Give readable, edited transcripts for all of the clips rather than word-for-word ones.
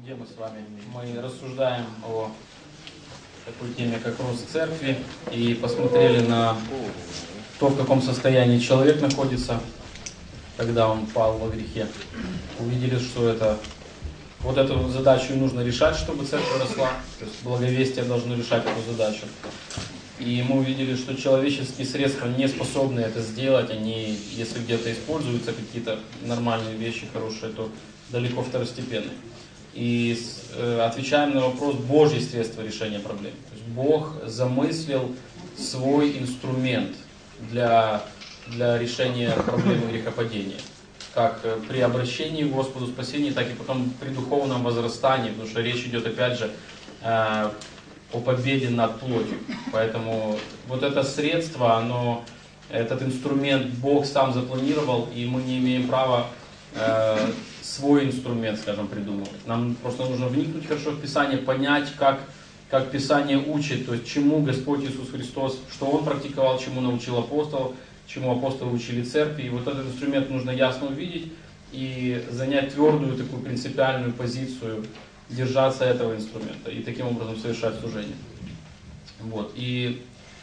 где мы с вами? Мы рассуждаем о такой теме, как рост церкви, и посмотрели на то, в каком состоянии человек находится, когда он пал во грехе. Увидели, что вот эту задачу и нужно решать, чтобы церковь росла. То есть благовестие должно решать эту задачу. И мы увидели, что человеческие средства не способны это сделать. Они, если где-то используются какие-то нормальные вещи, хорошие, то далеко второстепенные. И отвечаем на вопрос Божьи средства решения проблем. То есть Бог замыслил свой инструмент для решения проблемы грехопадения. Как при обращении к Господу спасении, так и потом при духовном возрастании, потому что речь идет опять же о победе над плотью. Поэтому вот это средство, этот инструмент Бог сам запланировал, и мы не имеем права свой инструмент, скажем, придумывать. Нам просто нужно вникнуть хорошо в Писание, понять, как Писание учит, то есть чему Господь Иисус Христос, что Он практиковал, чему научил апостолов, чему апостолы учили церкви. И вот этот инструмент нужно ясно увидеть и занять твердую такую принципиальную позицию, держаться этого инструмента и таким образом совершать служение. Вот. И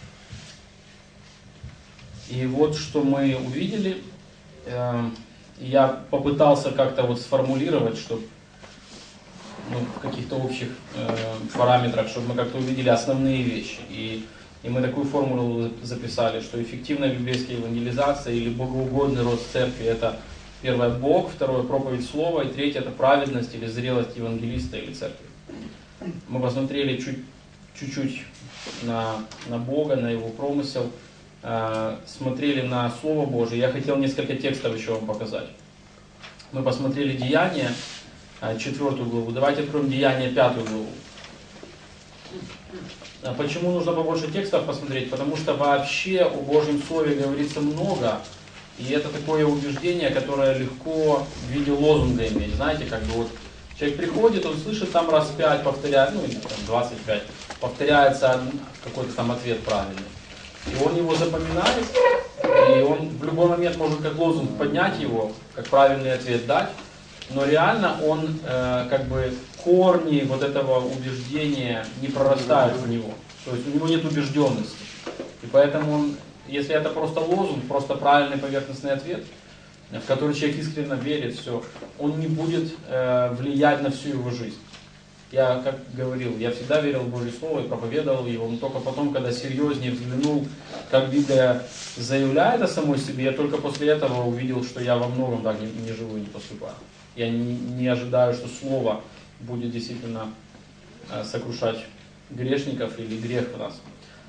вот что мы увидели. Я попытался как-то вот сформулировать, чтобы в каких-то общих параметрах, чтобы мы как-то увидели основные вещи. И мы такую формулу записали, что эффективная библейская евангелизация или богоугодный рост церкви — это первое — Бог, второе — проповедь слова, и третье — это праведность или зрелость евангелиста или церкви. Мы посмотрели чуть-чуть на Бога, на Его промысел, смотрели на Слово Божие. Я хотел несколько текстов еще вам показать. Мы посмотрели Деяния, 4 главу. Давайте откроем Деяния, 5 главу. Почему нужно побольше текстов посмотреть? Потому что вообще о Божьем Слове говорится много, и это такое убеждение, которое легко в виде лозунга иметь. Знаете, как бы вот человек приходит, он слышит там раз 5, повторяет, или там 25, повторяется какой-то там ответ правильный. И он его запоминает, и он в любой момент может как лозунг поднять его, как правильный ответ дать, но реально он корни вот этого убеждения не прорастают в него. То есть у него нет убежденности. И поэтому если это просто лозунг, просто правильный поверхностный ответ, в который человек искренне верит, все, он не будет влиять на всю его жизнь. Я, как говорил, я всегда верил в Божье Слово и проповедовал его, но только потом, когда серьезнее взглянул, как Библия заявляет о самой себе, я только после этого увидел, что я во многом так не живу и не поступаю. Я не ожидаю, что Слово будет действительно сокрушать грешников или грех в нас.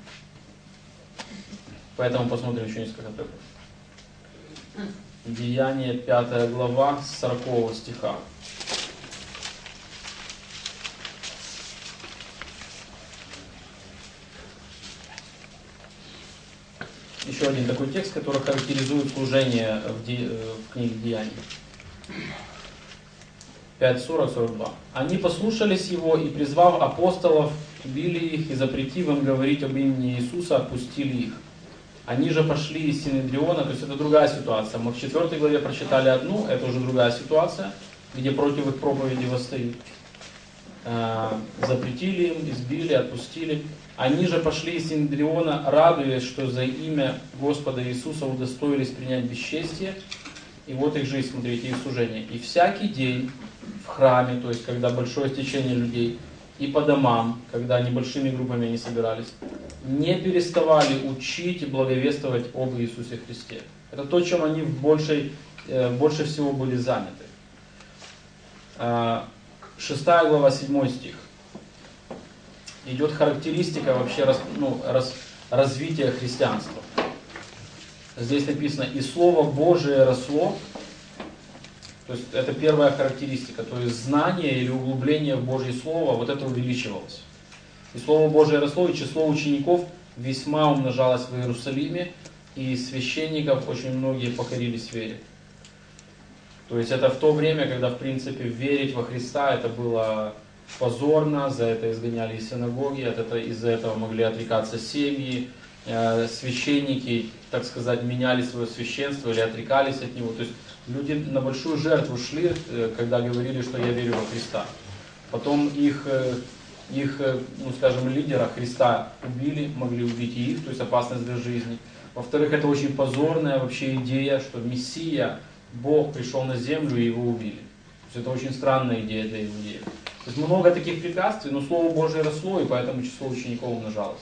Поэтому посмотрим еще несколько отрывков. Деяние, 5 глава, с 40 стиха. Еще один такой текст, который характеризует служение в книге Деяний. 5:40-42. Они послушались его и, призвав апостолов, били их и, запретив им говорить об имени Иисуса, отпустили их. Они же пошли из Синедриона, то есть это другая ситуация. Мы в 4 главе прочитали одну, это уже другая ситуация, где против их проповеди восстают. Запретили им, избили, отпустили. Они же пошли из Синедриона, радуясь, что за имя Господа Иисуса удостоились принять бесчестие. И вот их жизнь, смотрите, их служение. И всякий день в храме, то есть когда большое стечение людей, и по домам, когда небольшими группами они собирались, не переставали учить и благовествовать об Иисусе Христе. Это то, чем они больше всего были заняты. 6 глава, 7 стих. Идет характеристика вообще развития христианства. Здесь написано: «И Слово Божие росло». То есть это первая характеристика. То есть знание или углубление в Божье Слово, вот это увеличивалось. «И Слово Божие росло, и число учеников весьма умножалось в Иерусалиме, и священников очень многие покорились вере». То есть это в то время, когда, в принципе, верить во Христа это было позорно, за это изгоняли из синагоги, из-за этого могли отрекаться семьи, священники, так сказать, меняли свое священство или отрекались от него. То есть люди на большую жертву шли, когда говорили, что я верю во Христа. Потом их, ну скажем, лидера Христа убили, могли убить и их, то есть опасность для жизни. Во-вторых, это очень позорная вообще идея, что Мессия, Бог пришел на землю и его убили. То есть это очень странная идея для иудеев. То есть много таких препятствий, но Слово Божие росло, и поэтому число учеников умножалось.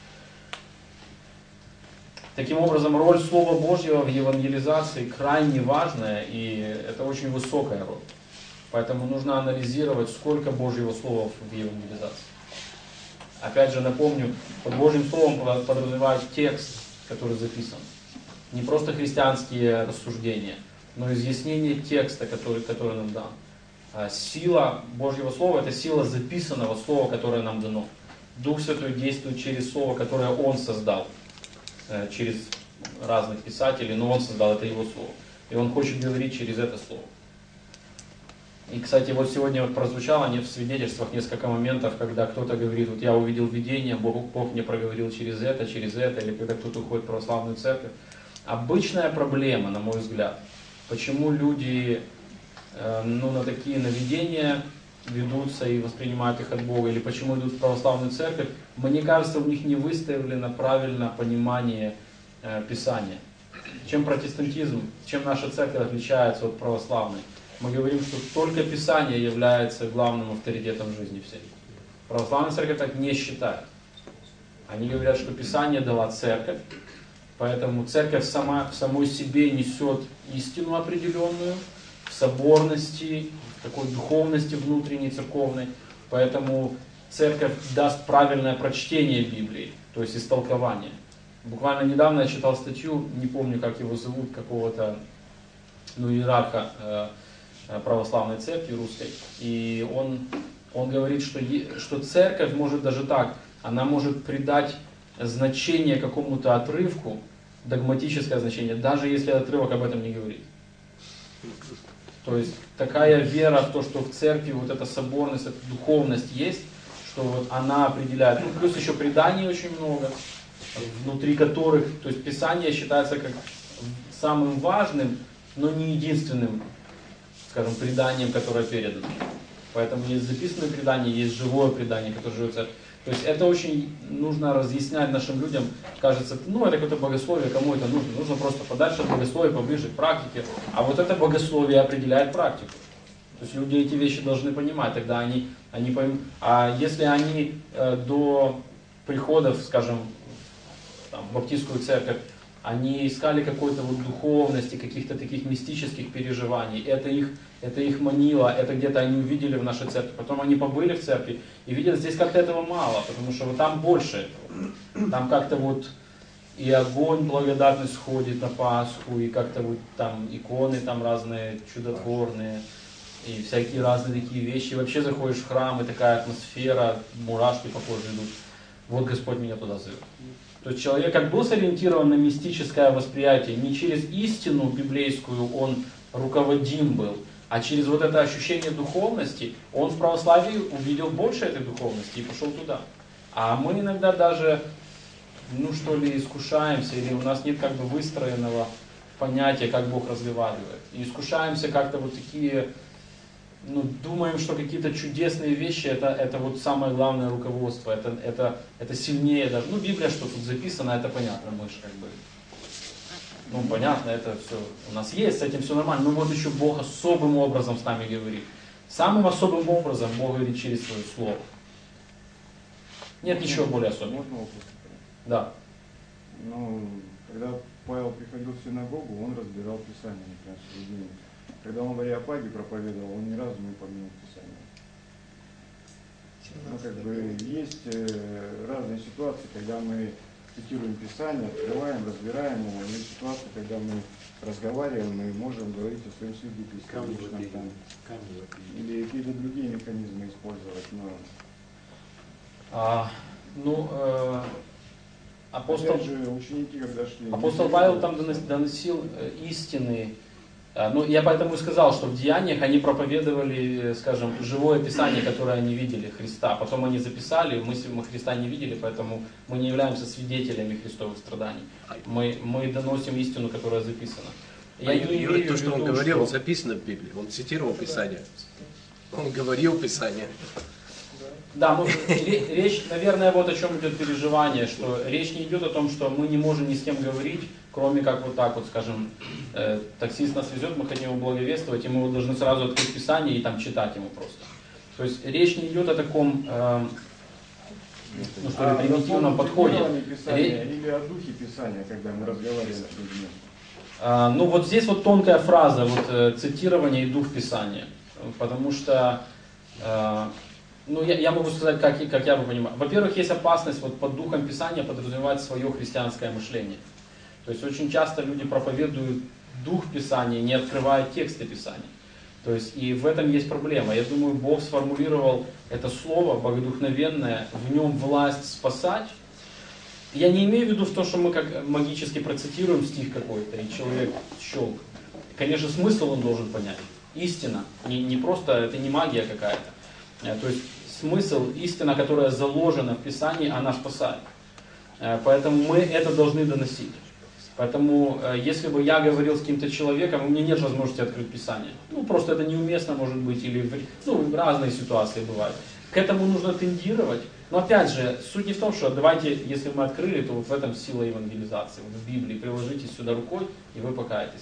Таким образом, роль Слова Божьего в евангелизации крайне важная, и это очень высокая роль. Поэтому нужно анализировать, сколько Божьего Слова в евангелизации. Опять же напомню, под Божьим Словом подразумевает текст, который записан. Не просто христианские рассуждения, но изъяснение текста, который нам дан. Сила Божьего Слова — это сила записанного Слова, которое нам дано. Дух Святой действует через Слово, которое Он создал, через разных писателей, но Он создал, это Его Слово. И Он хочет говорить через это Слово. И, кстати, вот сегодня прозвучало в свидетельствах несколько моментов, когда кто-то говорит, вот я увидел видение, Бог мне проговорил через это, или когда кто-то уходит в православную церковь. Обычная проблема, на мой взгляд, почему люди на такие наведения ведутся и воспринимают их от Бога, или почему идут в православную церковь, мне кажется, у них не выставлено правильно понимание Писания. Чем протестантизм, чем наша церковь отличается от православной? Мы говорим, что только Писание является главным авторитетом в жизни всей. Православная церковь так не считает. Они говорят, что Писание дала церковь, поэтому церковь сама в самой себе несет истину определенную, в соборности, в такой духовности внутренней церковной. Поэтому церковь даст правильное прочтение Библии, то есть истолкование. Буквально недавно я читал статью, не помню, как его зовут, какого-то иерарха православной церкви русской, и он говорит, что церковь может даже так, она может придать значение какому-то отрывку, догматическое значение, даже если отрывок об этом не говорит. То есть такая вера в то, что в церкви вот эта соборность, эта духовность есть, что вот она определяет. Ну, плюс еще преданий очень много, внутри которых, то есть Писание считается как самым важным, но не единственным, скажем, преданием, которое передано. Поэтому есть записанное предание, есть живое предание, которое живет в церкви. То есть это очень нужно разъяснять нашим людям. Кажется, это какое-то богословие, кому это нужно? Нужно просто подальше от богословия, поближе к практике. А вот это богословие определяет практику. То есть люди эти вещи должны понимать, тогда они поймут. А если они до приходов, скажем, в баптистскую церковь, они искали какой-то вот духовности, каких-то таких мистических переживаний. Это их манило, это где-то они увидели в нашей церкви. Потом они побыли в церкви и видят, здесь как-то этого мало, потому что вот там больше этого. Там как-то вот и огонь благодатный сходит на Пасху, и как-то вот там иконы там разные чудотворные, и всякие разные такие вещи. И вообще заходишь в храм, и такая атмосфера, мурашки по коже идут. Вот Господь меня туда зовет. То есть человек как был сориентирован на мистическое восприятие, не через истину библейскую он руководим был, а через вот это ощущение духовности, он в православии увидел больше этой духовности и пошел туда. А мы иногда даже, искушаемся, или у нас нет выстроенного понятия, как Бог разговаривает. И искушаемся как-то вот такие, думаем, что какие-то чудесные вещи, это вот самое главное руководство, это сильнее даже. Библия, что тут записано, это понятно, мы же понятно, это все у нас есть, с этим все нормально. Но вот еще Бог особым образом с нами говорит. Самым особым образом Бог говорит через свое слово. Нет ничего более особенного. Можно вопрос? Да. Когда Павел приходил в синагогу, он разбирал Писание, например, священник. Когда он в Ареопаге проповедовал, он ни разу не упомянул Писание. Есть разные ситуации, когда мы цитируем Писание, открываем, разбираем его. Есть ситуации, когда мы разговариваем, мы можем говорить о своем свидетельстве. Или какие-то другие механизмы использовать. Апостол, опять же, ученики, когда шли, апостол Павел там доносил истины. Я поэтому и сказал, что в деяниях они проповедовали, скажем, живое Писание, которое они видели, Христа. Потом они записали, мы Христа не видели, поэтому мы не являемся свидетелями Христовых страданий. Мы доносим истину, которая записана. То, что он говорил, записано в Библии, он цитировал Писание. Он говорил Писание. Да, ну, речь, наверное, вот о чем идет переживание, что речь не идет о том, что мы не можем ни с кем говорить, кроме как вот так вот, скажем, таксист нас везет, мы хотим его благовествовать, и мы вот должны сразу открыть Писание и там читать ему просто. То есть речь не идет о таком, ну что ли, примитивном подходе. Или о духе Писания, когда мы разговариваем с людьми. Ну вот здесь вот тонкая фраза, вот цитирование и дух Писания, потому что ну, я могу сказать, как я бы понимаю. Во-первых, есть опасность вот под духом Писания подразумевать свое христианское мышление. То есть очень часто люди проповедуют дух Писания, не открывая тексты Писания. То есть и в этом есть проблема. Я думаю, Бог сформулировал это слово богодухновенное, в нем власть спасать. Я не имею в виду в том, что мы как магически процитируем стих какой-то, и человек щелк. Конечно, смысл он должен понять. Истина. Не просто, это не магия какая-то. То есть смысл, истина, которая заложена в Писании, она спасает. Поэтому мы это должны доносить. Поэтому, если бы я говорил с каким-то человеком, у меня нет возможности открыть Писание. Ну, просто это неуместно может быть, или разные ситуации бывают. К этому нужно тендировать. Но опять же, суть не в том, что давайте, если мы открыли, то вот в этом сила евангелизации. Вот в Библии приложите сюда рукой, и вы покаетесь.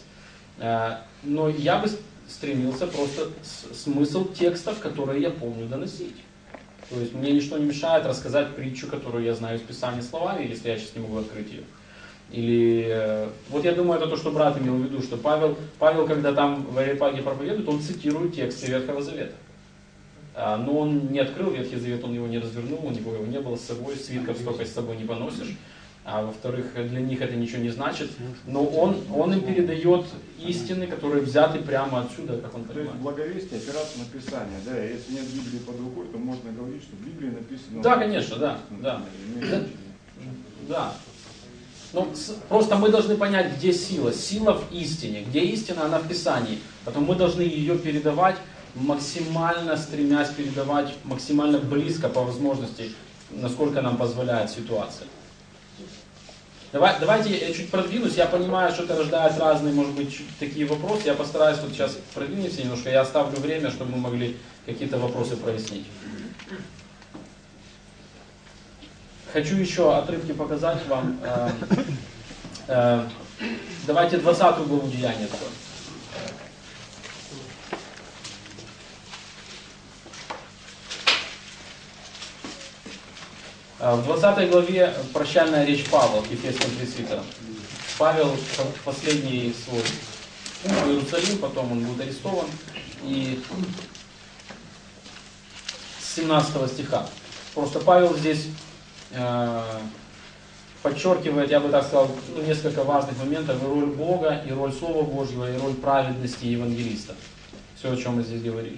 Но я бы стремился просто смысл текстов, которые я помню, доносить. То есть мне ничто не мешает рассказать притчу, которую я знаю из Писания словами, если я сейчас не могу открыть ее. Или, вот я думаю, это то, что брат имел в виду, что Павел, когда там в Ареопаге проповедует, он цитирует тексты Ветхого Завета. Но он не открыл Ветхий Завет, он его не развернул, у него его не было с собой, свитков столько с собой не поносишь. А во-вторых, для них это ничего не значит. Но он им передает истины, которые взяты прямо отсюда, как он понимает. То есть благовестие опираться на Писание, да? Если нет Библии под рукой, то можно говорить, что в Библии написано... Да, конечно, да. Да. Но просто мы должны понять, где сила. Сила в истине. Где истина, она в Писании. Потом мы должны ее передавать, максимально стремясь передавать, максимально близко по возможности, насколько нам позволяет ситуация. Давайте я чуть продвинусь. Я понимаю, что это рождает разные, может быть, такие вопросы. Я постараюсь вот сейчас продвинуться немножко. Я оставлю время, чтобы мы могли какие-то вопросы прояснить. Хочу еще отрывки показать вам. Давайте 20 главу Деяния откроем. В 20 главе прощальная речь Павла к ефесским пресвитерам. Павел последний свой путь в Иерусалим, потом он будет арестован. И с 17 стиха. Просто Павел здесь подчеркивает, я бы так сказал, несколько важных моментов, и роль Бога, и роль Слова Божьего, и роль праведности евангелиста. Все, о чем мы здесь говорили.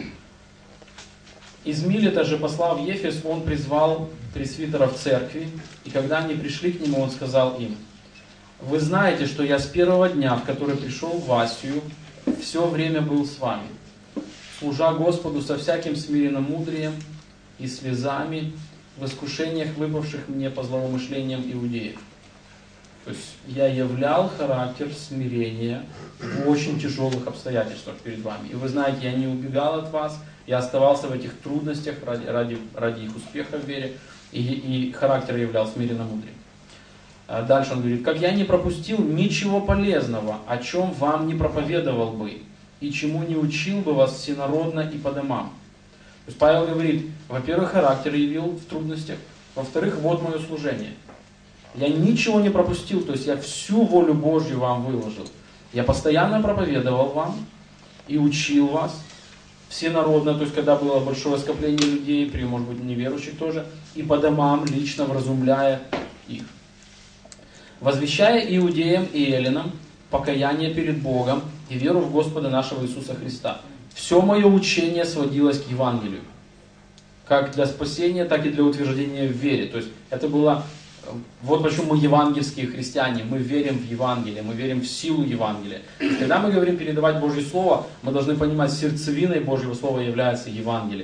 Из Милета же, послав в Ефес, он призвал пресвитеров церкви, и когда они пришли к нему, он сказал им: «Вы знаете, что я с первого дня, в который пришел в Асию, все время был с вами, служа Господу со всяким смиренномудрием и слезами, в искушениях, выпавших мне по злоумышлениям иудеев». То есть я являл характер смирения в очень тяжелых обстоятельствах перед вами. И вы знаете, я не убегал от вас, я оставался в этих трудностях ради их успеха в вере, и характер являл смиренномудрием. Дальше он говорит: «Как я не пропустил ничего полезного, о чем вам не проповедовал бы, и чему не учил бы вас всенародно и по домам». То есть Павел говорит, во-первых, характер явил в трудностях, во-вторых, вот мое служение. Я ничего не пропустил, то есть я всю волю Божью вам выложил. Я постоянно проповедовал вам и учил вас всенародно, то есть когда было большое скопление людей, при, может быть, неверующих тоже, и по домам, лично вразумляя их. Возвещая иудеям и эллинам покаяние перед Богом и веру в Господа нашего Иисуса Христа. Все мое учение сводилось к Евангелию. Как для спасения, так и для утверждения в вере. То есть это было... Вот почему мы евангельские христиане. Мы верим в Евангелие, мы верим в силу Евангелия. И когда мы говорим передавать Божье Слово, мы должны понимать, сердцевиной Божьего Слова является Евангелие.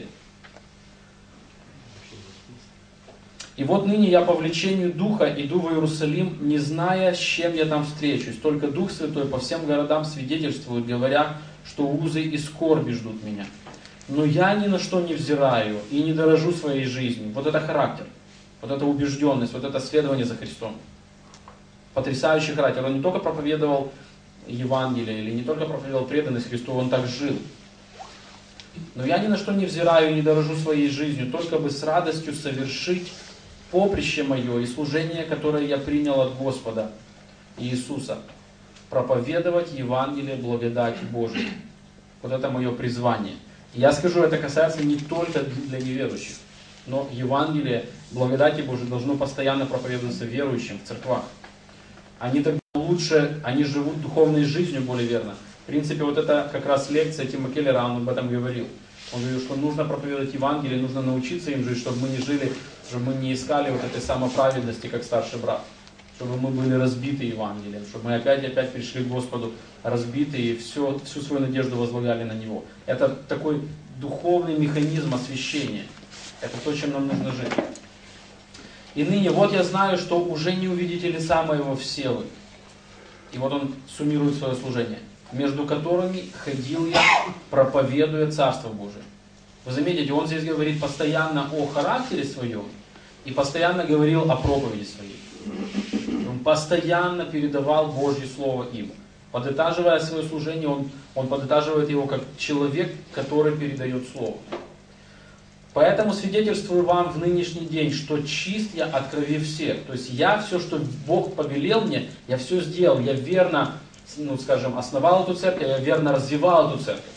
И вот ныне я по влечению Духа иду в Иерусалим, не зная, с чем я там встречусь. Только Дух Святой по всем городам свидетельствует, говоря, что узы и скорби ждут меня. но я ни на что не взираю и не дорожу своей жизнью. Вот это характер, вот это убежденность, вот это следование за Христом. Потрясающий характер. Он не только проповедовал Евангелие, или не только проповедовал преданность Христу, он так жил. Но я ни на что не взираю и не дорожу своей жизнью, только бы с радостью совершить поприще мое и служение, которое я принял от Господа Иисуса. Проповедовать Евангелие благодати Божией. Вот это мое призвание. Я скажу, это касается не только для неверующих, но Евангелие благодати Божией должно постоянно проповедоваться верующим в церквах. Они тогда лучше, они живут духовной жизнью более верно. В принципе, вот это как раз лекция Тима Келлера, он об этом говорил. Он говорил, что нужно проповедовать Евангелие, нужно научиться им жить, чтобы мы не жили, чтобы мы не искали вот этой самоправедности, как старший брат. Чтобы мы были разбиты Евангелием, чтобы мы опять и опять пришли к Господу разбитые и всю свою надежду возлагали на Него. Это такой духовный механизм освящения. Это то, чем нам нужно жить. И ныне вот я знаю, что уже не увидите лица моего все вы. И вот он суммирует свое служение. Между которыми ходил я, проповедуя Царство Божие. Вы заметите, он здесь говорит постоянно о характере своем и постоянно говорил о проповеди своей. Он постоянно передавал Божье Слово им. Подытаживая свое служение, он подытаживает его как человек, который передает Слово. Поэтому свидетельствую вам в нынешний день, что чист я от крови всех. То есть я все, что Бог повелел мне, я все сделал. Я верно, основал эту церковь, я верно развивал эту церковь.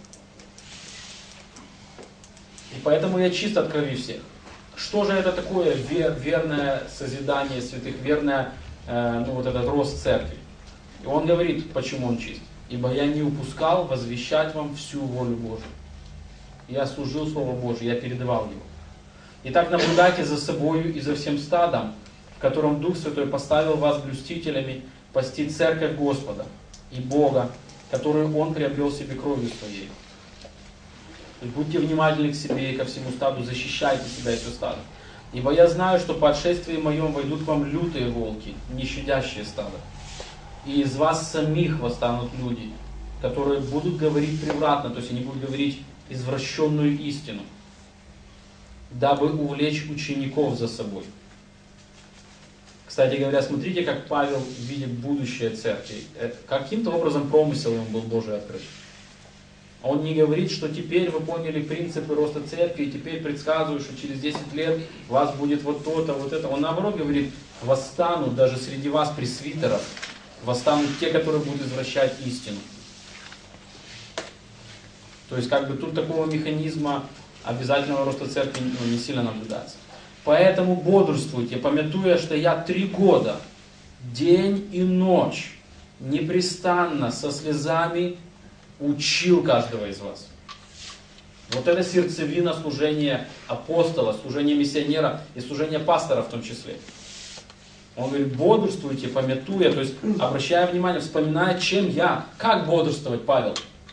И поэтому я чист от крови всех. Что же это такое верное созидание святых, верное этот рост церкви? И он говорит, почему он чист. Ибо я не упускал возвещать вам всю волю Божию. Я служил Слову Божию, я передавал его. Итак, наблюдайте за собою и за всем стадом, в котором Дух Святой поставил вас блюстителями пасти церковь Господа и Бога, которую Он приобрел себе кровью своей. Будьте внимательны к себе и ко всему стаду, защищайте себя и все стадо. Ибо я знаю, что по отшествии моем войдут к вам лютые волки, не щадящие стадо. И из вас самих восстанут люди, которые будут говорить превратно, то есть они будут говорить извращенную истину, дабы увлечь учеников за собой. Кстати говоря, смотрите, как Павел видит будущее церкви. Каким-то образом промысел ему был Божий открыт. Он не говорит, что теперь вы поняли принципы роста церкви, и теперь предсказываю, что через 10 лет у вас будет вот то-то, вот это. Он наоборот говорит, восстанут даже среди вас пресвитеров, восстанут те, которые будут извращать истину. То есть тут такого механизма обязательного роста церкви не сильно наблюдается. Поэтому бодрствуйте, памятуя, что я 3 года, день и ночь, непрестанно, со слезами учил каждого из вас. Вот это сердцевина служения апостола, служения миссионера и служения пастора в том числе. Он говорит, бодрствуйте, памятуя, то есть обращая внимание, вспоминая, чем я. Как бодрствовать, Павел?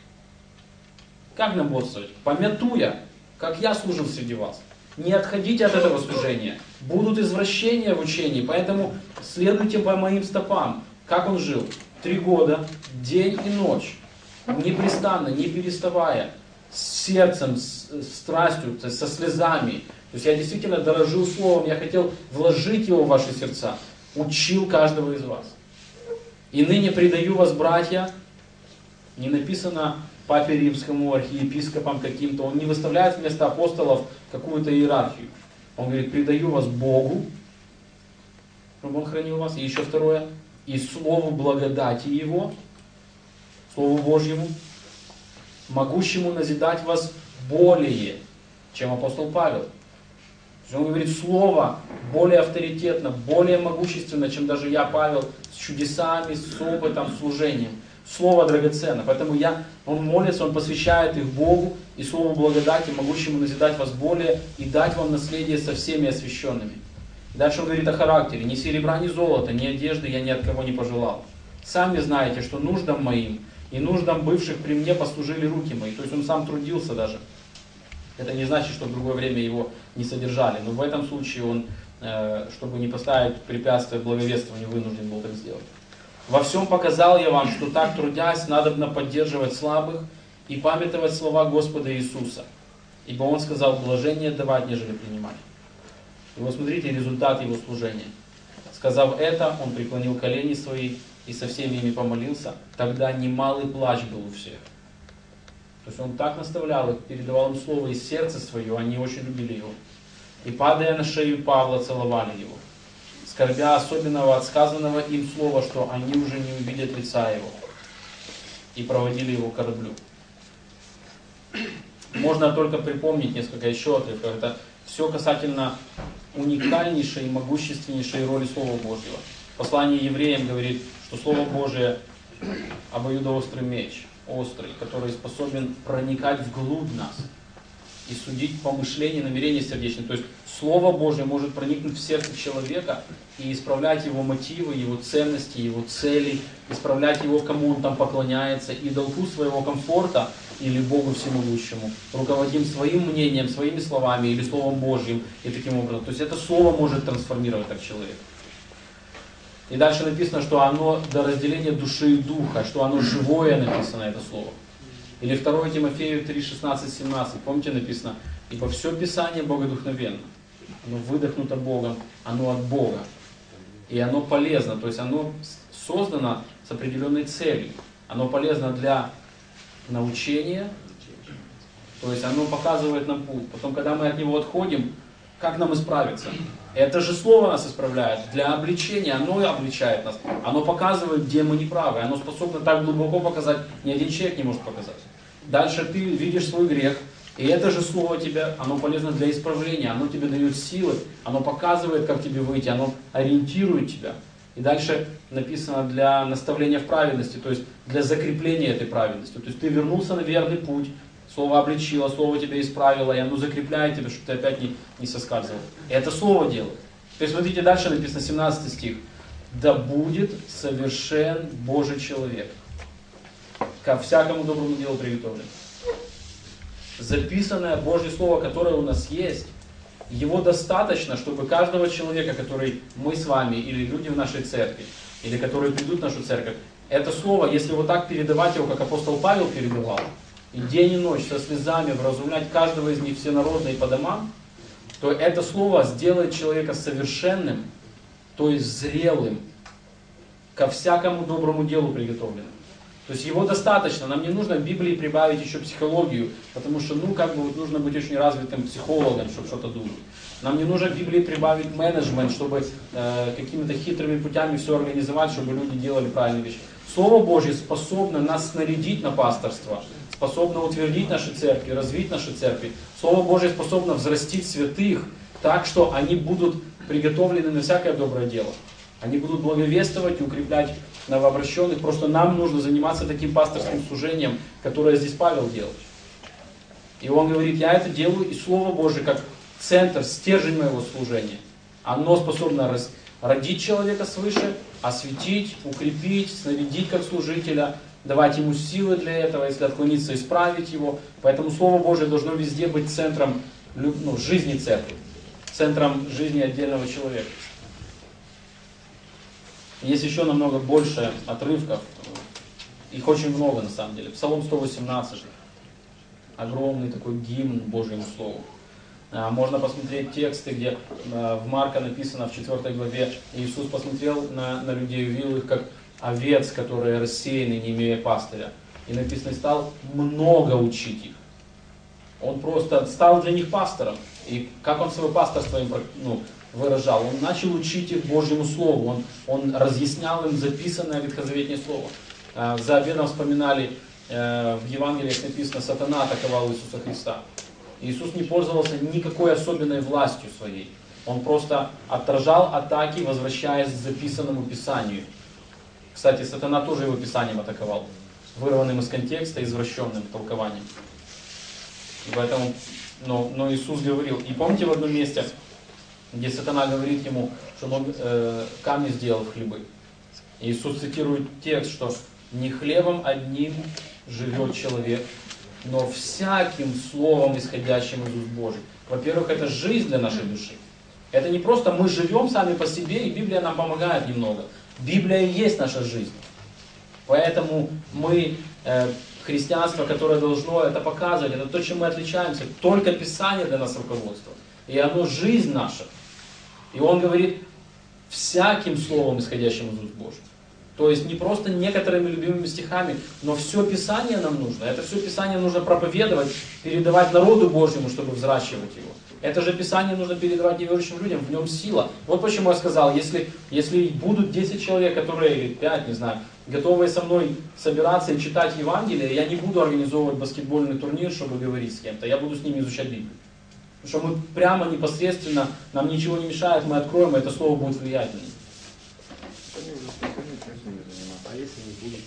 Как нам бодрствовать? Памятуя, как я служил среди вас. Не отходите от этого служения. Будут извращения в учении, поэтому следуйте по моим стопам. Как он жил? 3 года, день и ночь. Непрестанно, не переставая. С сердцем, с страстью, со слезами. То есть я действительно дорожил словом, я хотел вложить его в ваши сердца. Учил каждого из вас. И ныне предаю вас, братья, не написано папе римскому, архиепископам каким-то, он не выставляет вместо апостолов какую-то иерархию. Он говорит, предаю вас Богу, чтобы Он хранил вас. И еще второе, и Слову благодати Его, Слову Божьему, могущему назидать вас более, чем апостол Павел. Он говорит, Слово более авторитетно, более могущественно, чем даже я, Павел, с чудесами, с опытом, с служением. Слово драгоценно. Поэтому он молится, он посвящает их Богу и Слову благодати, могущему назидать вас более и дать вам наследие со всеми освященными. И дальше он говорит о характере. Ни серебра, ни золота, ни одежды я ни от кого не пожелал. Сами знаете, что нуждам моим и нуждам бывших при мне послужили руки мои. То есть он сам трудился даже. Это не значит, что в другое время его не содержали. Но в этом случае он, чтобы не поставить препятствие благовествованию, вынужден был так сделать. Во всем показал я вам, что так трудясь, надобно поддерживать слабых и памятовать слова Господа Иисуса. Ибо Он сказал, блажение давать, нежели принимать. И вот смотрите результат Его служения. Сказав это, Он преклонил колени свои и со всеми ими помолился. Тогда немалый плач был у всех. То есть Он так наставлял их, передавал им слово из сердца свое, они очень любили Его. И падая на шею Павла, целовали Его, скорбя особенного от сказанного им слова, что они уже не увидят лица Его. И проводили Его к кораблю. Можно только припомнить несколько еще отрывков. Это все касательно уникальнейшей и могущественнейшей роли Слова Божьего. Послание евреям говорит, что Слово Божие обоюдоострый меч, острый, который способен проникать вглубь нас и судить помышления, намерения сердечные. То есть Слово Божие может проникнуть в сердце человека и исправлять его мотивы, его ценности, его цели, исправлять его, кому он там поклоняется, идолку своего комфорта или Богу Всемогущему, руководим своим мнением, своими словами или Словом Божьим и таким образом. То есть это Слово может трансформировать так человека. И дальше написано, что оно до разделения души и духа, что оно живое написано, это Слово. Или 2 Тимофею 3, 16, 17, помните написано, ибо все Писание богодухновенно, оно выдохнуто Богом, оно от Бога. И оно полезно, то есть оно создано с определенной целью. Оно полезно для научения, то есть оно показывает нам путь. Потом, когда мы от него отходим, как нам исправиться? Это же Слово нас исправляет. Для обличения оно обличает нас. Оно показывает, где мы неправы. Оно способно так глубоко показать, ни один человек не может показать. Дальше ты видишь свой грех, и это же Слово тебе, оно полезно для исправления. Оно тебе дает силы, оно показывает, как тебе выйти, оно ориентирует тебя. И дальше написано для наставления в праведности, то есть для закрепления этой праведности. То есть ты вернулся на верный путь, Слово обличило, Слово тебя исправило, и оно закрепляет тебя, чтобы ты опять не соскальзывал. И это Слово делает. То есть смотрите, дальше написано 17 стих. Да будет совершен Божий человек, ко всякому доброму делу приготовлен. Записанное Божье Слово, которое у нас есть, его достаточно, чтобы каждого человека, который мы с вами, или люди в нашей церкви, или которые придут в нашу церковь, это Слово, если вот так передавать его, как апостол Павел передавал, и день и ночь со слезами вразумлять каждого из них всенародно и по домам, то это Слово сделает человека совершенным, то есть зрелым, ко всякому доброму делу приготовленным. То есть его достаточно, нам не нужно в Библии прибавить еще психологию, потому что, нужно быть очень развитым психологом, чтобы что-то думать. Нам не нужно в Библии прибавить менеджмент, чтобы какими-то хитрыми путями все организовать, чтобы люди делали правильные вещи. Слово Божье способно нас снарядить на пасторство, способно утвердить наши церкви, развить наши церкви. Слово Божье способно взрастить святых так, что они будут приготовлены на всякое доброе дело. Они будут благовествовать и укреплять новообращенных. Просто нам нужно заниматься таким пасторским служением, которое здесь Павел делает. И он говорит, я это делаю, и Слово Божие как центр, стержень моего служения. Оно способно родить человека свыше, осветить, укрепить, снарядить как служителя, давать ему силы для этого, если отклониться, исправить его. Поэтому Слово Божие должно везде быть центром жизни церкви, центром жизни отдельного человека. Есть еще намного больше отрывков, их очень много на самом деле. Псалом 118, огромный такой гимн Божьему Слову. Можно посмотреть тексты, где в Марка написано в 4 главе, Иисус посмотрел на людей, увидел их как овец, которые рассеяны, не имея пастыря. И написано, и стал много учить их. Он просто стал для них пастором. И как он свое пасторство им выражал? Он начал учить их Божьему Слову. Он разъяснял им записанное ветхозаветное Слово. За обедом вспоминали, в Евангелиях написано, сатана атаковал Иисуса Христа. Иисус не пользовался никакой особенной властью своей. Он просто отражал атаки, возвращаясь к записанному Писанию. Кстати, сатана тоже его Писанием атаковал, вырванным из контекста, извращенным толкованием. И поэтому, но Иисус говорил, и помните в одном месте, где сатана говорит ему, что он камни сделал в хлебы. И Иисус цитирует текст, что не хлебом одним живет человек, но всяким словом, исходящим из уст Божьих. Во-первых, это жизнь для нашей души. Это не просто мы живем сами по себе, и Библия нам помогает немного. Библия и есть наша жизнь. Поэтому мы христианство, которое должно это показывать, это то, чем мы отличаемся. Только Писание для нас руководство. И оно жизнь наша. И он говорит, всяким словом, исходящим из уст Божьих. То есть не просто некоторыми любимыми стихами, но все Писание нам нужно. Это все Писание нужно проповедовать, передавать народу Божьему, чтобы взращивать его. Это же Писание нужно передавать неверующим людям, в нем сила. Вот почему я сказал, если будут 10 человек, которые, или 5, не знаю, готовые со мной собираться и читать Евангелие, я не буду организовывать баскетбольный турнир, чтобы говорить с кем-то, я буду с ними изучать Библию. Потому что мы прямо, непосредственно, нам ничего не мешает, мы откроем, и это слово будет влиять на них. А если не будет?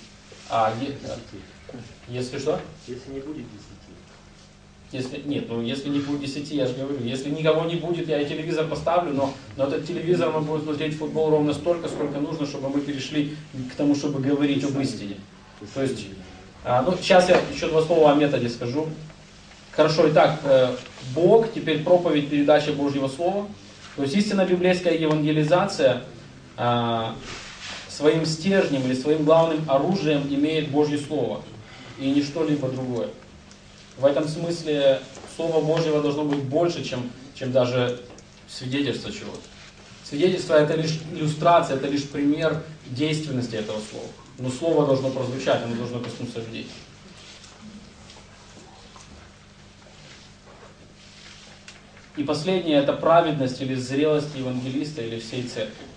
Если что? Если не будет 10. Если не будет 10, я же говорю, если никого не будет, я и телевизор поставлю, но этот телевизор мы будем смотреть футбол ровно столько, сколько нужно, чтобы мы перешли к тому, чтобы говорить об истине. То есть, сейчас я еще 2 слова о методе скажу. Хорошо, итак, Бог, теперь проповедь, передача Божьего Слова. То есть истинно библейская евангелизация своим стержнем или своим главным оружием имеет Божье Слово и не что-либо другое. В этом смысле Слово Божьего должно быть больше, чем даже свидетельство чего-то. Свидетельство это лишь иллюстрация, это лишь пример действенности этого Слова. Но Слово должно прозвучать, оно должно коснуться людей. И последнее это праведность или зрелость евангелиста или всей церкви.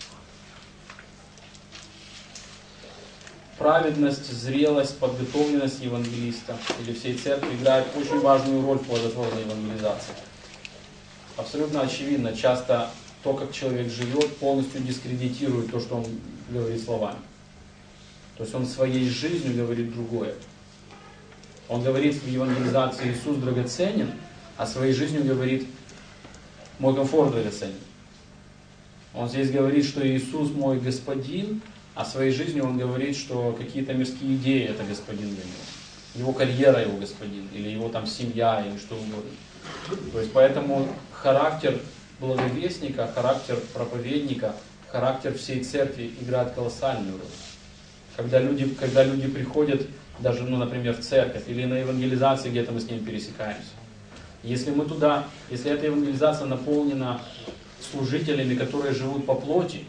Праведность, зрелость, подготовленность евангелиста или всей церкви играет очень важную роль в плодотворной евангелизации. Абсолютно очевидно, часто то, как человек живет, полностью дискредитирует то, что он говорит словами. То есть он своей жизнью говорит другое. Он говорит в евангелизации Иисус драгоценен, а своей жизнью говорит мой комфорт драгоценен. Он здесь говорит, что Иисус мой Господин, а своей жизнью он говорит, что какие-то мирские идеи это господин для него. Его карьера его господин, или его там семья, или что угодно. То есть поэтому характер благовестника, характер проповедника, характер всей церкви играет колоссальную роль. Когда люди приходят даже, например, в церковь или на евангелизации, где-то мы с ними пересекаемся. Если эта евангелизация наполнена служителями, которые живут по плоти,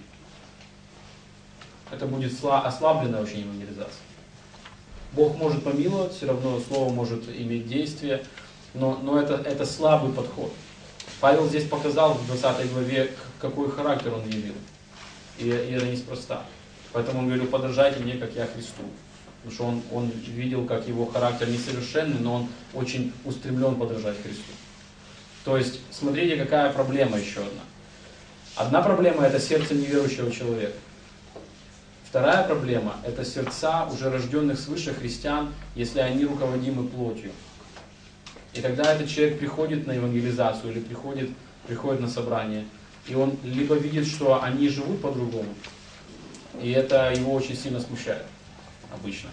это будет ослабленная очень евангелизация. Бог может помиловать, все равно слово может иметь действие, но это слабый подход. Павел здесь показал в 20 главе, какой характер он явил. И это неспроста. Поэтому он говорил, подражайте мне, как я Христу. Потому что он видел, как его характер несовершенный, но он очень устремлен подражать Христу. То есть, смотрите, какая проблема еще одна. Одна проблема это сердце неверующего человека. Вторая проблема это сердца уже рожденных свыше христиан, если они руководимы плотью. И тогда этот человек приходит на евангелизацию или приходит на собрание, и он либо видит, что они живут по-другому, и это его очень сильно смущает, обычно.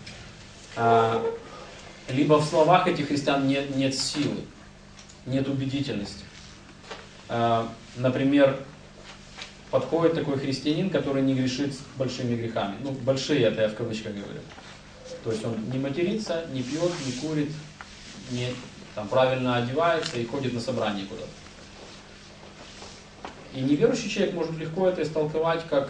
Либо в словах этих христиан нет силы, нет убедительности. Например, подходит такой христианин, который не грешит большими грехами. Большие это я в кавычках говорю. То есть он не матерится, не пьет, не курит, не правильно одевается и ходит на собрание куда-то. И неверующий человек может легко это истолковать как,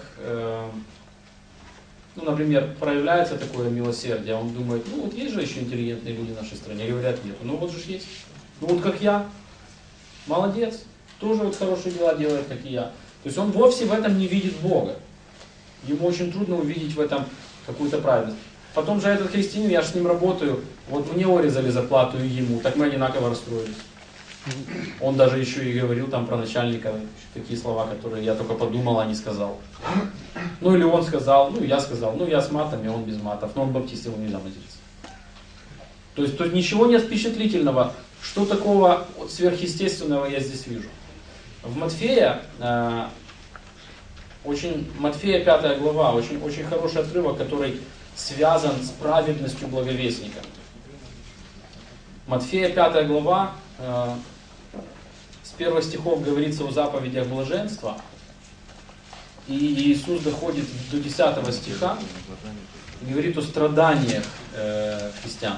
например, проявляется такое милосердие, он думает, есть же еще интеллигентные люди в нашей стране, говорят, нет, вот же есть. Как я, молодец, тоже хорошие дела делает, как и я. То есть он вовсе в этом не видит Бога. Ему очень трудно увидеть в этом какую-то праведность. Потом же этот христианин, я же с ним работаю, мне урезали зарплату и ему, так мы одинаково расстроились. Он даже еще и говорил про начальника такие слова, которые я только подумал, а не сказал. Или он сказал, я сказал, я с матами, он без матов, но он баптист, его нельзя материться. То есть ничего нет впечатлительного, что такого сверхъестественного я здесь вижу. В Матфея 5 глава, очень хороший отрывок, который связан с праведностью благовестника. Матфея 5 глава, с 1 стихов говорится о заповедях блаженства, И Иисус доходит до 10 стиха и говорит о страданиях христиан.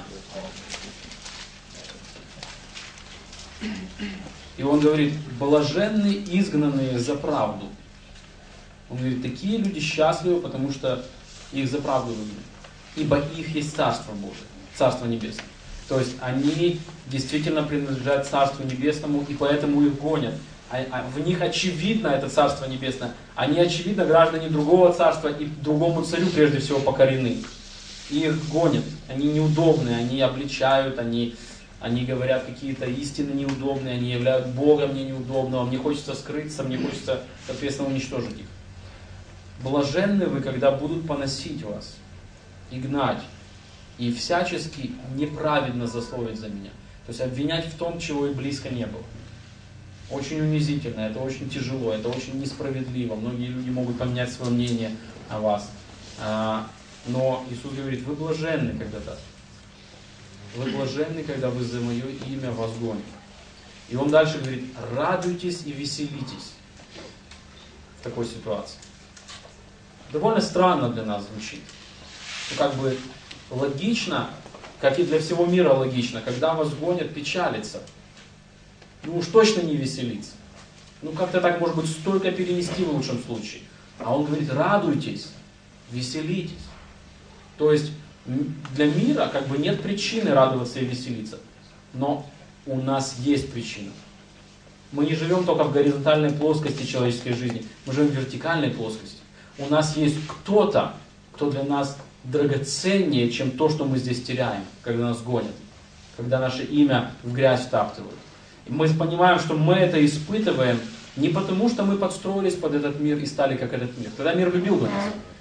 И он говорит: блаженны изгнанные за правду. Он говорит: такие люди счастливы, потому что их за правду выгнали. Ибо их есть Царство Божие, Царство Небесное. То есть они действительно принадлежат Царству Небесному, и поэтому их гонят. В них очевидно это Царство Небесное. Они очевидно граждане другого царства и другому царю прежде всего покорены. И их гонят. Они неудобные, они обличают, они говорят какие-то истины неудобные, они являют Бога мне неудобного, мне хочется скрыться, мне хочется, соответственно, уничтожить их. Блаженны вы, когда будут поносить вас и гнать, и всячески неправедно злословить за меня. То есть обвинять в том, чего и близко не было. Очень унизительно, это очень тяжело, это очень несправедливо. Многие люди могут поменять свое мнение о вас. Но Иисус говорит: вы блаженны, когда так. Вы блаженны, когда вы за мое имя вас гонят. И он дальше говорит: радуйтесь и веселитесь в такой ситуации. Довольно странно для нас звучит. Как бы логично, как и для всего мира логично, когда вас гонят, печалиться. Ну уж точно не веселиться. Ну как-то так, может быть, стойко перенести в лучшем случае. А он говорит: радуйтесь, веселитесь. То есть для мира как бы нет причины радоваться и веселиться. Но у нас есть причина. Мы не живем только в горизонтальной плоскости человеческой жизни. Мы живем в вертикальной плоскости. У нас есть кто-то, кто для нас драгоценнее, чем то, что мы здесь теряем, когда нас гонят. Когда наше имя в грязь втаптывают. И мы понимаем, что мы это испытываем не потому, что мы подстроились под этот мир и стали как этот мир. Тогда мир любил бы нас.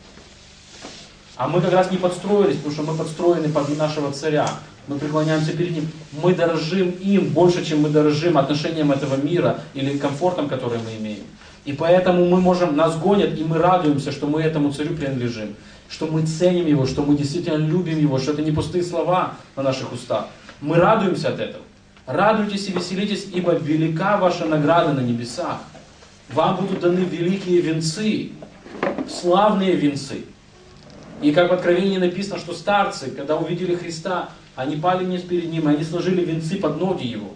А мы как раз не подстроились, потому что мы подстроены под нашего царя. Мы преклоняемся перед ним. Мы дорожим им больше, чем мы дорожим отношением этого мира или комфортом, который мы имеем. И поэтому нас гонят, и мы радуемся, что мы этому царю принадлежим. Что мы ценим его, что мы действительно любим его, что это не пустые слова на наших устах. Мы радуемся от этого. Радуйтесь и веселитесь, ибо велика ваша награда на небесах. Вам будут даны великие венцы, славные венцы. И как в Откровении написано, что старцы, когда увидели Христа, они пали вниз перед Ним, и они сложили венцы под ноги Его.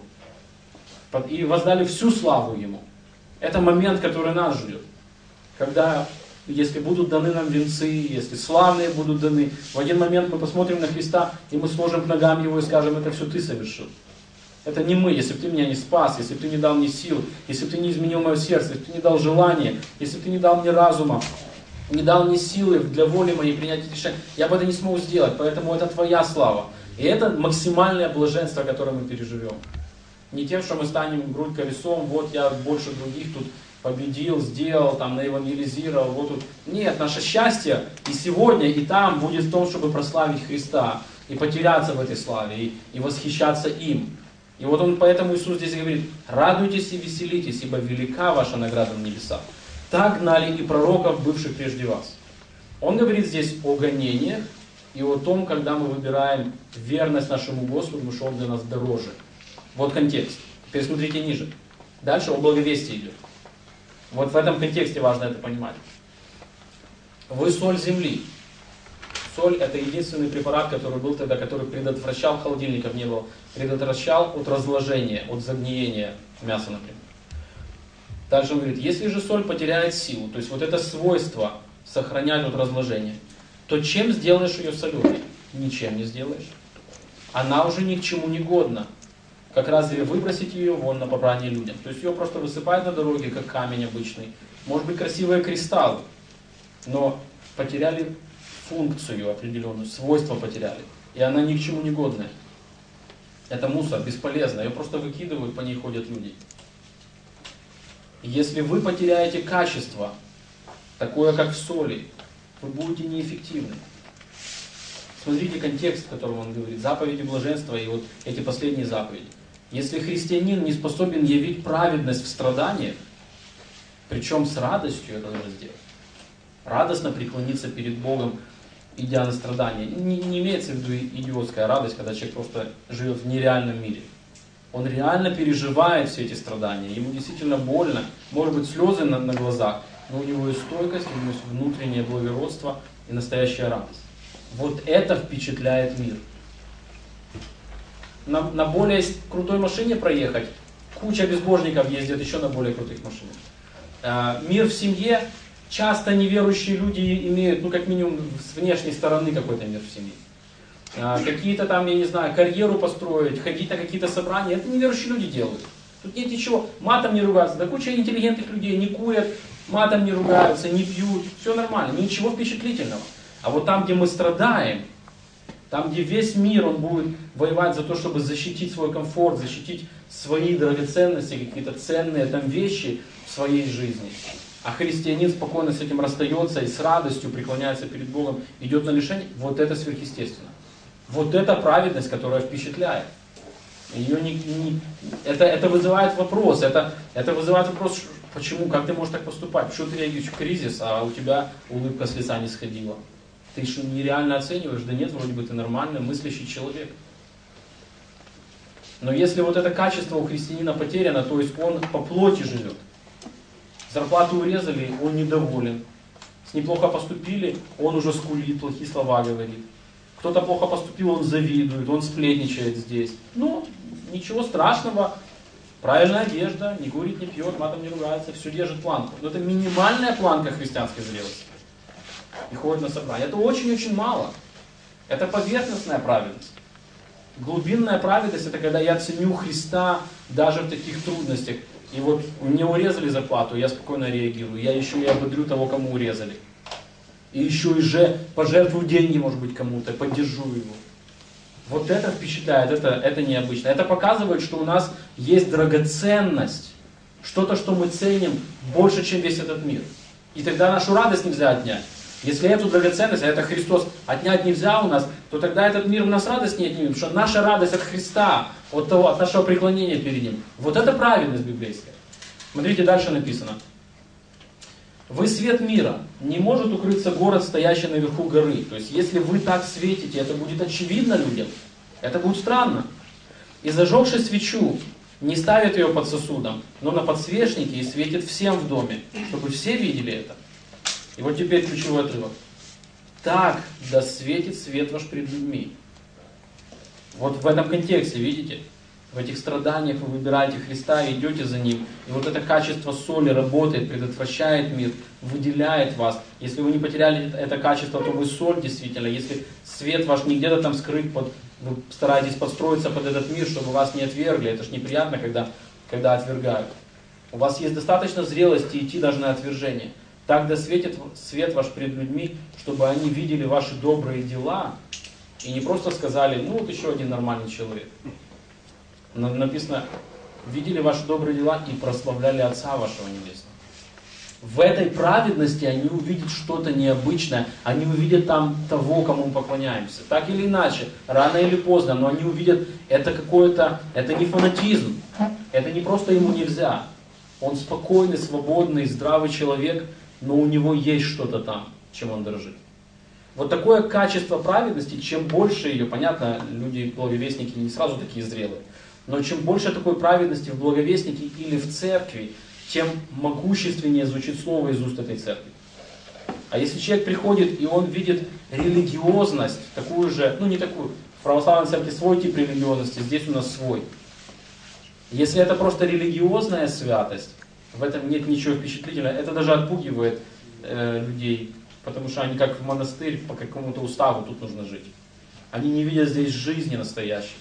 И воздали всю славу Ему. Это момент, который нас ждет. Когда, если будут даны нам венцы, если славные будут даны, в один момент мы посмотрим на Христа, и мы сложим к ногам Его и скажем: это все Ты совершил. Это не мы, если бы Ты меня не спас, если бы Ты не дал мне сил, если бы Ты не изменил мое сердце, если бы Ты не дал желания, если бы Ты не дал мне разума, не дал мне силы для воли моей принять решение, я бы это не смог сделать, поэтому это Твоя слава. И это максимальное блаженство, которое мы переживем. Не тем, что мы станем грудь колесом, вот я больше других тут победил, сделал, там, наевангелизировал, вот тут. Нет, наше счастье и сегодня, и там будет в том, чтобы прославить Христа, и потеряться в этой славе, и восхищаться им. И вот он, поэтому Иисус здесь говорит: радуйтесь и веселитесь, ибо велика ваша награда на небесах. Так гнали и пророков, бывших прежде вас. Он говорит здесь о гонениях и о том, когда мы выбираем верность нашему Господу, потому что Он для нас дороже. Вот контекст. Теперь смотрите ниже. Дальше о благовестии идет. Вот в этом контексте важно это понимать. Вы соль земли. Соль — это единственный препарат, который был тогда, который предотвращал, холодильников не было, предотвращал от разложения, от загниения мяса, например. Дальше он говорит: если же соль потеряет силу, то есть вот это свойство сохранять от разложения, то чем сделаешь ее соленой? Ничем не сделаешь. Она уже ни к чему не годна. Как разве выбросить ее вон на попрание людям? То есть ее просто высыпают на дороге, как камень обычный. Может быть, красивые кристаллы, но потеряли функцию определенную, свойства потеряли. И она ни к чему не годная. Это мусор, бесполезно. Ее просто выкидывают, по ней ходят люди. Если вы потеряете качество, такое как в соли, вы будете неэффективны. Смотрите контекст, в котором он говорит. Заповеди блаженства и вот эти последние заповеди. Если христианин не способен явить праведность в страданиях, причем с радостью это нужно сделать, радостно преклониться перед Богом, идя на страдания. Не имеется в виду идиотская радость, когда человек просто живет в нереальном мире. Он реально переживает все эти страдания, ему действительно больно, может быть слезы на глазах, но у него есть стойкость, у него есть внутреннее благородство и настоящая радость. Вот это впечатляет мир. На более крутой машине проехать, куча безбожников ездят еще на более крутых машинах. Мир в семье, часто неверующие люди имеют, как минимум, с внешней стороны какой-то мир в семье. Какие-то там, я не знаю, карьеру построить, ходить на какие-то собрания, это неверующие люди делают. Тут нет ничего, матом не ругаться, да куча интеллигентных людей не курят, матом не ругаются, не пьют, все нормально, ничего впечатлительного. А вот там, где мы страдаем, там, где весь мир, он будет воевать за то, чтобы защитить свой комфорт, защитить свои драгоценности, какие-то ценные там вещи в своей жизни. А христианин спокойно с этим расстается и с радостью преклоняется перед Богом, идет на лишение, вот это сверхъестественно. Вот это праведность, которая впечатляет. Это вызывает вопрос, это вызывает вопрос, почему, как ты можешь так поступать? Почему ты реагируешь в кризис, а у тебя улыбка с лица не сходила? Ты что, нереально оцениваешь? Да нет, вроде бы ты нормальный, мыслящий человек. Но если вот это качество у христианина потеряно, то есть он по плоти живет. Зарплату урезали, он недоволен. С неплохо поступили, он уже скулит, плохие слова говорит. Кто-то плохо поступил, он завидует, он сплетничает здесь. Ну, ничего страшного. Правильная одежда, не курит, не пьет, матом не ругается, все держит планку. Но это минимальная планка христианской зрелости. И ходит на собрание. Это очень-очень мало. Это поверхностная праведность. Глубинная праведность — это когда я ценю Христа даже в таких трудностях. И вот мне урезали зарплату, я спокойно реагирую. Я еще и ободрю того, кому урезали. И еще и же пожертвую деньги, может быть, кому-то, поддержу его. Вот это впечатляет, это необычно. Это показывает, что у нас есть драгоценность. Что-то, что мы ценим больше, чем весь этот мир. И тогда нашу радость нельзя отнять. Если эту драгоценность, а это Христос, отнять нельзя у нас, то тогда этот мир у нас радость не отнимет. Потому что наша радость от Христа, от нашего преклонения перед Ним. Вот это праведность библейская. Смотрите, дальше написано. Вы свет мира. Не может укрыться город, стоящий наверху горы. То есть, если вы так светите, это будет очевидно людям. Это будет странно. И зажегши свечу, не ставит ее под сосудом, но на подсвечнике и светит всем в доме, чтобы все видели это. И вот теперь ключевой отрывок. Так да светит свет ваш пред людьми. Вот в этом контексте, видите? В этих страданиях вы выбираете Христа и идете за Ним. И вот это качество соли работает, предотвращает мир, выделяет вас. Если вы не потеряли это качество, то вы соль действительно. Если свет ваш не где-то там скрыт, вы стараетесь подстроиться под этот мир, чтобы вас не отвергли. Это ж неприятно, когда отвергают. У вас есть достаточно зрелости идти даже на отвержение. Так да светит свет ваш пред людьми, чтобы они видели ваши добрые дела и не просто сказали, ну вот еще один нормальный человек. Написано, видели ваши добрые дела и прославляли Отца вашего Небесного. В этой праведности они увидят что-то необычное, они увидят там того, кому мы поклоняемся. Так или иначе, рано или поздно, но они увидят, это не фанатизм, это не просто ему нельзя. Он спокойный, свободный, здравый человек, но у него есть что-то там, чем он дорожит. Вот такое качество праведности, чем больше ее, понятно, люди-благовестники не сразу такие зрелые, но чем больше такой праведности в благовестнике или в церкви, тем могущественнее звучит слово из уст этой церкви. А если человек приходит и он видит религиозность, такую же, не такую, в православной церкви свой тип религиозности, здесь у нас свой. Если это просто религиозная святость, в этом нет ничего впечатлительного, это даже отпугивает людей, потому что они как в монастырь по какому-то уставу тут нужно жить. Они не видят здесь жизни настоящей.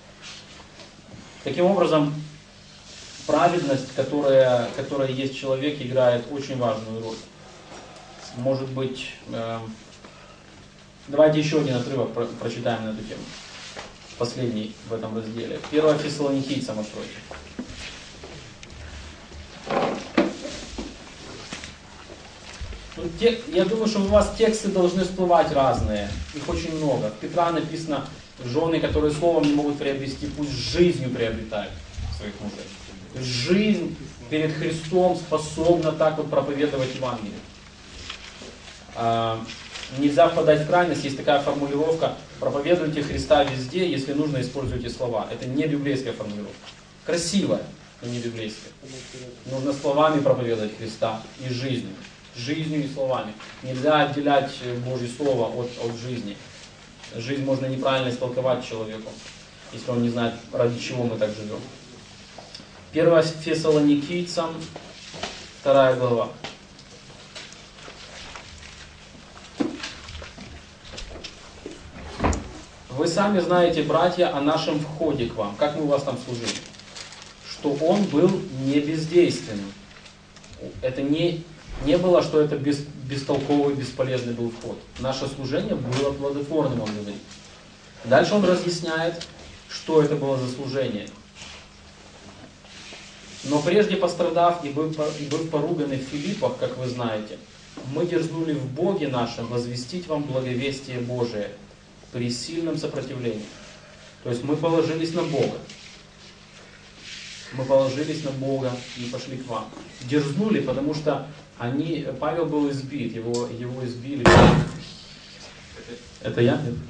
Таким образом, праведность, которая есть в человеке, играет очень важную роль. Может быть, давайте еще один отрывок прочитаем на эту тему. Последний в этом разделе. 1 Фессалоникийцам откройте. Я думаю, что у вас тексты должны всплывать разные. Их очень много. В Петра написано, жены, которые словом не могут приобрести, пусть жизнью приобретают своих мужей. То есть жизнь перед Христом способна так вот проповедовать Евангелие. Нельзя впадать в крайность, есть такая формулировка: проповедуйте Христа везде, если нужно, используйте слова. Это не библейская формулировка. Красивая, но не библейская. Нужно словами проповедовать Христа и жизнью. жизнью и словами. Нельзя отделять Божье Слово от жизни. Жизнь можно неправильно истолковать человеку, если он не знает, ради чего мы так живем. 1 Фессалоникийцам, 2 глава. Вы сами знаете, братья, о нашем входе к вам, как мы у вас там служили, что он был не бездейственным. Это не было, что это бестолковый, бесполезный был вход. Наше служение было плодотворным, он говорит. Дальше он разъясняет, что это было за служение. Но прежде пострадав и быв поруганы в Филиппах, как вы знаете, мы дерзнули в Боге нашем возвестить вам благовестие Божие при сильном сопротивлении. То есть мы положились на Бога. Мы положились на Бога и пошли к вам. Дерзнули, потому что Павел был избит, его избили. Это я? Нет?